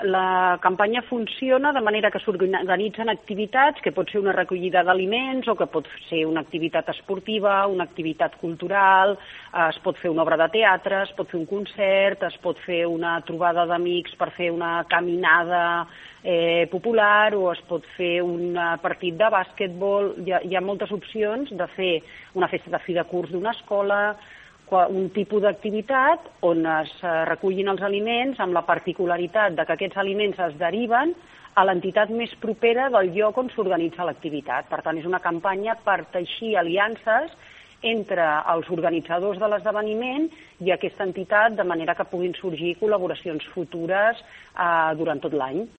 La campanya funciona de manera que s'organitzen activitats, que pot ser una recollida d'aliments o que pot ser una activitat esportiva, una activitat cultural, es pot fer una obra de teatre, es pot fer un concert, es pot fer una trobada d'amics per fer una caminada popular o es pot fer un partit de bàsquetbol. Hi ha moltes opcions de fer una festa de fi de curs d'una escola, un tipus d'activitat on es recullin els aliments amb la particularitat de que aquests aliments es deriven a l'entitat més propera del lloc on s'organitza l'activitat. Per tant, és una campanya per teixir aliances entre els organitzadors de l'esdeveniment i aquesta entitat, de manera que puguin sorgir col·laboracions futures durant tot l'any.